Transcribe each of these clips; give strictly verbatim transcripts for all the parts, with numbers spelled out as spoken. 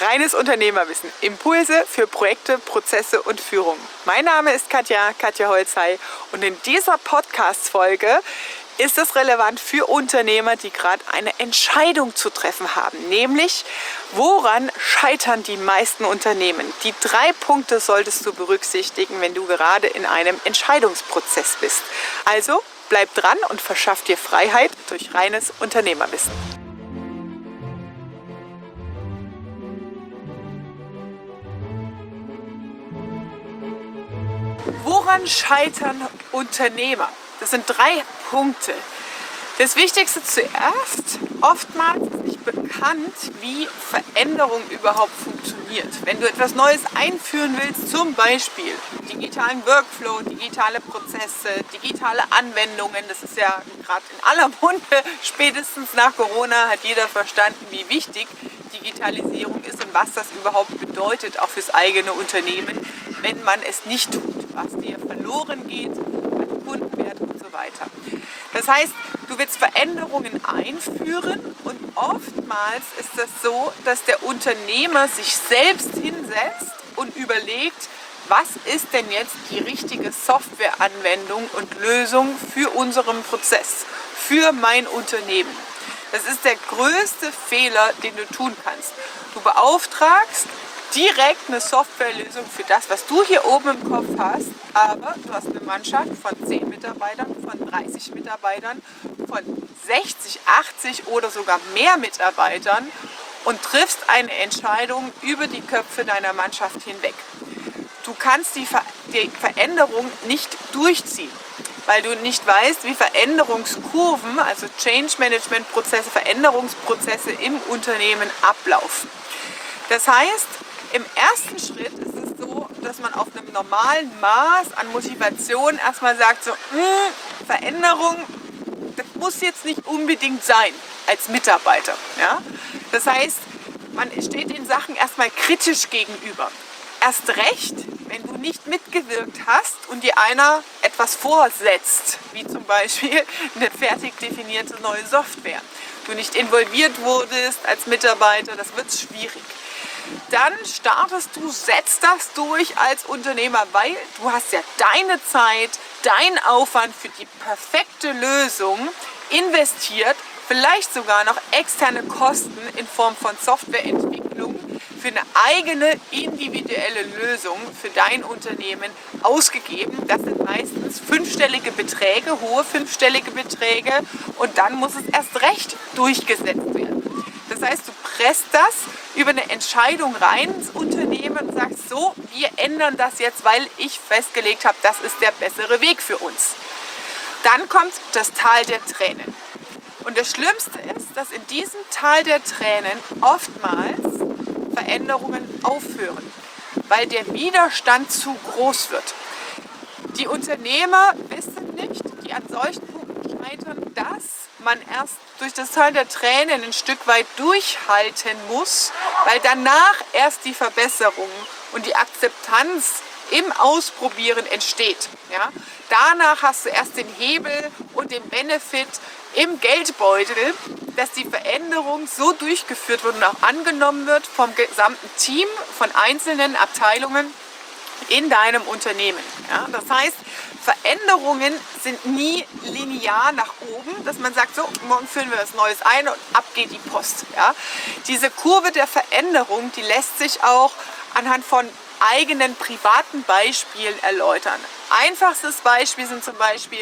Reines Unternehmerwissen. Impulse für Projekte, Prozesse und Führung. Mein Name ist Katja, Katja Holzhey, und in dieser Podcast-Folge ist es relevant für Unternehmer, die gerade eine Entscheidung zu treffen haben. Nämlich, woran scheitern die meisten Unternehmen? Die drei Punkte solltest du berücksichtigen, wenn du gerade in einem Entscheidungsprozess bist. Also bleib dran und verschaff dir Freiheit durch reines Unternehmerwissen. Woran scheitern Unternehmer? Das sind drei Punkte. Das Wichtigste zuerst: Oftmals ist nicht bekannt, wie Veränderung überhaupt funktioniert. Wenn du etwas Neues einführen willst, zum Beispiel digitalen Workflow, digitale Prozesse, digitale Anwendungen, das ist ja gerade in aller Munde, spätestens nach Corona hat jeder verstanden, wie wichtig Digitalisierung ist und was das überhaupt bedeutet, auch fürs eigene Unternehmen, wenn man es nicht tut, was dir verloren geht an Kundenwert und so weiter. Das heißt, du willst Veränderungen einführen, und oftmals ist das so, dass der Unternehmer sich selbst hinsetzt und überlegt, was ist denn jetzt die richtige Softwareanwendung und Lösung für unseren Prozess, für mein Unternehmen. Das ist der größte Fehler, den du tun kannst. Du beauftragst direkt eine Softwarelösung für das, was du hier oben im Kopf hast, aber du hast eine Mannschaft von zehn Mitarbeitern, von dreißig Mitarbeitern, von sechzig, achtzig oder sogar mehr Mitarbeitern und triffst eine Entscheidung über die Köpfe deiner Mannschaft hinweg. Du kannst die, Ver die Veränderung nicht durchziehen, weil du nicht weißt, wie Veränderungskurven, also Change Management Prozesse, Veränderungsprozesse im Unternehmen ablaufen. Das heißt, im ersten Schritt ist es so, dass man auf einem normalen Maß an Motivation erstmal sagt, so, mh, Veränderung, das muss jetzt nicht unbedingt sein als Mitarbeiter. Ja? Das heißt, man steht den Sachen erstmal kritisch gegenüber. Erst recht, wenn du nicht mitgewirkt hast und dir einer etwas vorsetzt, wie zum Beispiel eine fertig definierte neue Software. Du nicht involviert wurdest als Mitarbeiter, das wird schwierig. Dann startest du, setzt das durch als Unternehmer, weil du hast ja deine Zeit, deinen Aufwand für die perfekte Lösung investiert, vielleicht sogar noch externe Kosten in Form von Softwareentwicklung für eine eigene individuelle Lösung für dein Unternehmen ausgegeben. Das sind meistens fünfstellige Beträge, hohe fünfstellige Beträge, und dann muss es erst recht durchgesetzt werden. Das heißt, du presst das über eine Entscheidung rein ins Unternehmen und sagst so, wir ändern das jetzt, weil ich festgelegt habe, das ist der bessere Weg für uns. Dann kommt das Tal der Tränen. Und das Schlimmste ist, dass in diesem Tal der Tränen oftmals Veränderungen aufhören, weil der Widerstand zu groß wird. Die Unternehmer wissen nicht, die an solchen Punkten scheitern, dass man erst durch das Tal der Tränen ein Stück weit durchhalten muss, weil danach erst die Verbesserung und die Akzeptanz im Ausprobieren entsteht. Ja? Danach hast du erst den Hebel und den Benefit im Geldbeutel, dass die Veränderung so durchgeführt wird und auch angenommen wird vom gesamten Team, von einzelnen Abteilungen in deinem Unternehmen. Ja? Das heißt, Veränderungen sind nie linear nach oben, dass man sagt, so, morgen führen wir was Neues ein und ab geht die Post. Ja? Diese Kurve der Veränderung, die lässt sich auch anhand von eigenen privaten Beispielen erläutern. Einfachstes Beispiel sind zum Beispiel,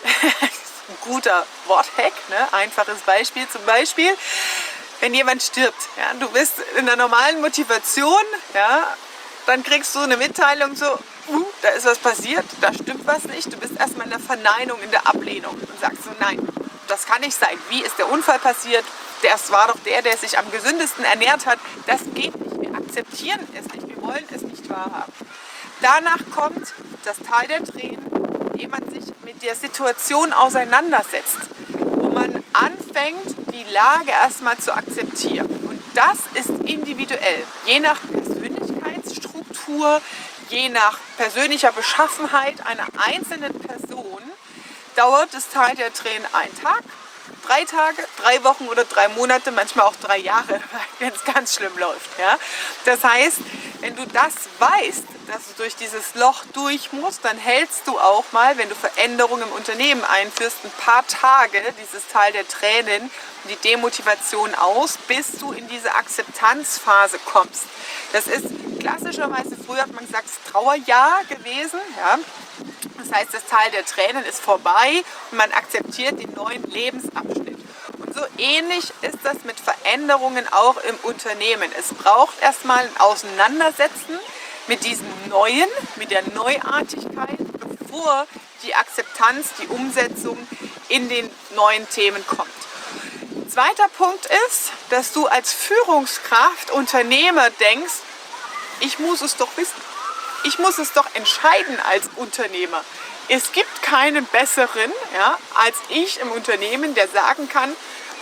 ein guter Worthack, ne? Einfaches Beispiel zum Beispiel, wenn jemand stirbt. Ja? Du bist in der normalen Motivation, ja? Dann kriegst du eine Mitteilung so, uh, da ist was passiert, da stimmt was nicht. Du bist erstmal in der Verneinung, in der Ablehnung und sagst so, nein, das kann nicht sein. Wie ist der Unfall passiert? Das war doch der, der sich am gesündesten ernährt hat. Das geht nicht. Wir akzeptieren es nicht. Wir wollen es nicht wahrhaben. Danach kommt das Tal der Tränen, indem man sich mit der Situation auseinandersetzt, wo man anfängt, die Lage erstmal zu akzeptieren. Und das ist individuell, je nach Persönlichkeitsstruktur, je nach persönlicher Beschaffenheit einer einzelnen Person dauert das Tal der Tränen einen Tag, drei Tage, drei Wochen oder drei Monate, manchmal auch drei Jahre, wenn es ganz schlimm läuft. Ja? Das heißt, wenn du das weißt, dass du durch dieses Loch durch musst, dann hältst du auch mal, wenn du Veränderungen im Unternehmen einführst, ein paar Tage dieses Tal der Tränen, die Demotivation aus, bis du in diese Akzeptanzphase kommst. Das ist klassischerweise, früher hat man gesagt, das Trauerjahr gewesen. Ja? Das heißt, das Tal der Tränen ist vorbei und man akzeptiert den neuen Lebensabschnitt. Und so ähnlich ist das mit Veränderungen auch im Unternehmen. Es braucht erstmal ein Auseinandersetzen mit diesem Neuen, mit der Neuartigkeit, bevor die Akzeptanz, die Umsetzung in den neuen Themen kommt. Zweiter Punkt ist, dass du als Führungskraft, Unternehmer denkst, ich muss es doch wissen. Ich muss es doch entscheiden als Unternehmer. Es gibt keinen besseren, ja, als ich im Unternehmen, der sagen kann,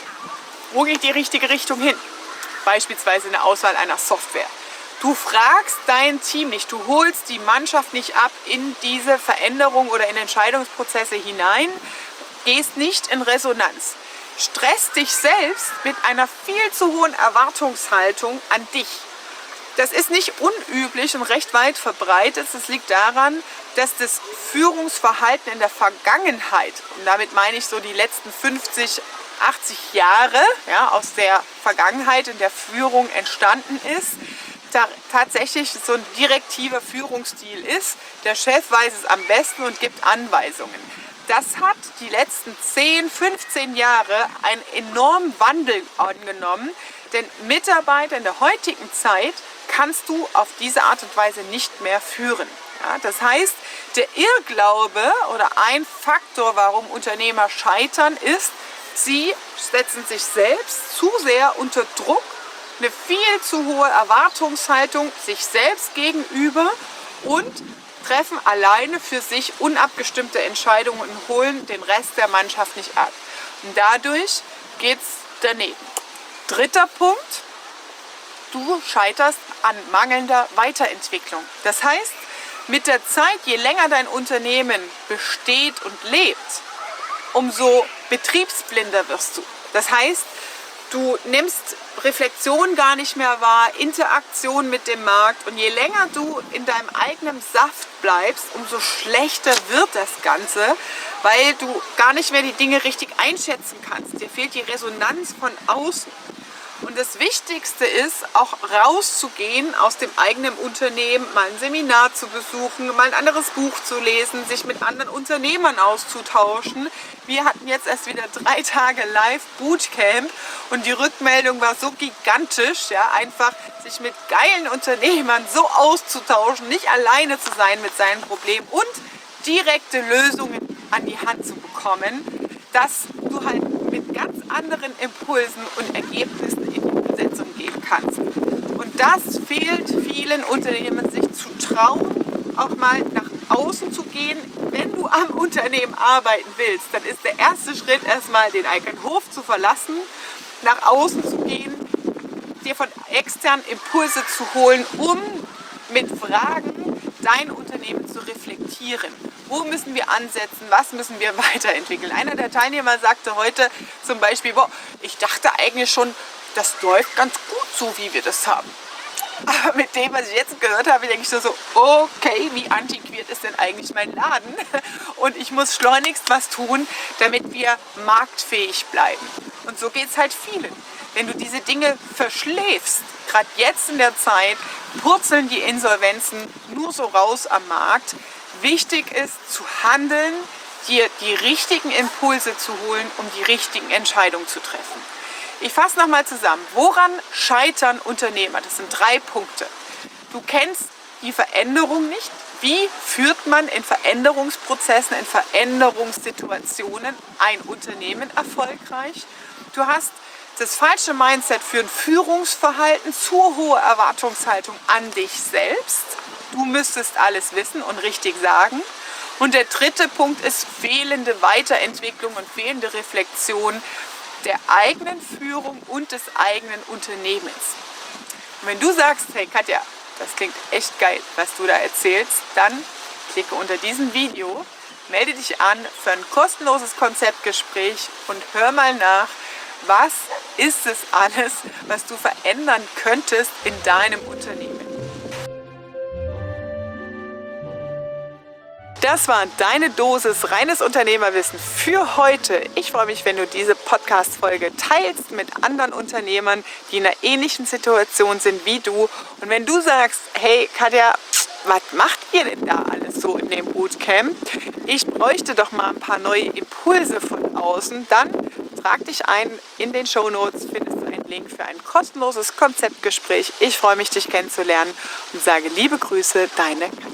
wo geht die richtige Richtung hin? Beispielsweise in der Auswahl einer Software. Du fragst dein Team nicht, du holst die Mannschaft nicht ab in diese Veränderung oder in Entscheidungsprozesse hinein, gehst nicht in Resonanz. Stress dich selbst mit einer viel zu hohen Erwartungshaltung an dich. Das ist nicht unüblich und recht weit verbreitet. Das liegt daran, dass das Führungsverhalten in der Vergangenheit, und damit meine ich so die letzten fünfzig, achtzig Jahre, ja, aus der Vergangenheit in der Führung entstanden ist, da tatsächlich so ein direktiver Führungsstil ist. Der Chef weiß es am besten und gibt Anweisungen. Das hat die letzten zehn, fünfzehn Jahre einen enormen Wandel angenommen, denn Mitarbeiter in der heutigen Zeit kannst du auf diese Art und Weise nicht mehr führen. Ja, das heißt, der Irrglaube oder ein Faktor, warum Unternehmer scheitern, ist, sie setzen sich selbst zu sehr unter Druck, eine viel zu hohe Erwartungshaltung sich selbst gegenüber und treffen alleine für sich unabgestimmte Entscheidungen und holen den Rest der Mannschaft nicht ab. Und dadurch geht es daneben. Dritter Punkt, du scheiterst an mangelnder Weiterentwicklung. Das heißt, mit der Zeit, je länger dein Unternehmen besteht und lebt, umso betriebsblinder wirst du. Das heißt, du nimmst Reflexion gar nicht mehr wahr, Interaktion mit dem Markt, und je länger du in deinem eigenen Saft bleibst, umso schlechter wird das Ganze, weil du gar nicht mehr die Dinge richtig einschätzen kannst. Dir fehlt die Resonanz von außen. Und das Wichtigste ist, auch rauszugehen aus dem eigenen Unternehmen, mal ein Seminar zu besuchen, mal ein anderes Buch zu lesen, sich mit anderen Unternehmern auszutauschen. Wir hatten jetzt erst wieder drei Tage Live-Bootcamp und die Rückmeldung war so gigantisch, ja, einfach sich mit geilen Unternehmern so auszutauschen, nicht alleine zu sein mit seinen Problemen und direkte Lösungen an die Hand zu bekommen, dass du halt mit ganz anderen Impulsen und Ergebnissen in die Umsetzung gehen kannst. Und das fehlt vielen Unternehmen, sich zu trauen, auch mal nach außen zu gehen. Wenn du am Unternehmen arbeiten willst, dann ist der erste Schritt erstmal, den eigenen Hof zu verlassen, nach außen zu gehen, dir von externen Impulse zu holen, um mit Fragen dein Unternehmen zu reflektieren. Wo müssen wir ansetzen? Was müssen wir weiterentwickeln? Einer der Teilnehmer sagte heute zum Beispiel, boah, ich dachte eigentlich schon, das läuft ganz gut so, wie wir das haben. Aber mit dem, was ich jetzt gehört habe, denke ich so, okay, wie antiquiert ist denn eigentlich mein Laden? Und ich muss schleunigst was tun, damit wir marktfähig bleiben. Und so geht es halt vielen. Wenn du diese Dinge verschläfst, gerade jetzt in der Zeit, purzeln die Insolvenzen nur so raus am Markt. Wichtig ist zu handeln, dir die richtigen Impulse zu holen, um die richtigen Entscheidungen zu treffen. Ich fasse nochmal zusammen. Woran scheitern Unternehmer? Das sind drei Punkte. Du kennst die Veränderung nicht. Wie führt man in Veränderungsprozessen, in Veränderungssituationen ein Unternehmen erfolgreich? Du hast das falsche Mindset für ein Führungsverhalten, zu hohe Erwartungshaltung an dich selbst. Du müsstest alles wissen und richtig sagen. Und der dritte Punkt ist fehlende Weiterentwicklung und fehlende Reflexion der eigenen Führung und des eigenen Unternehmens. Und wenn du sagst, hey Katja, das klingt echt geil, was du da erzählst, dann klicke unter diesem Video melde dich an für ein kostenloses Konzeptgespräch und hör mal nach, was ist es alles, was du verändern könntest in deinem Unternehmen. Das war deine Dosis reines Unternehmerwissen für heute. Ich freue mich, wenn du diese Podcast-Folge teilst mit anderen Unternehmern, die in einer ähnlichen Situation sind wie du. Und wenn du sagst, hey Katja, was macht ihr denn da alles so in dem Bootcamp? Ich bräuchte doch mal ein paar neue Impulse von außen. Dann trag dich ein. In den Shownotes findest du einen Link für ein kostenloses Konzeptgespräch. Ich freue mich, dich kennenzulernen und sage liebe Grüße, deine Katja.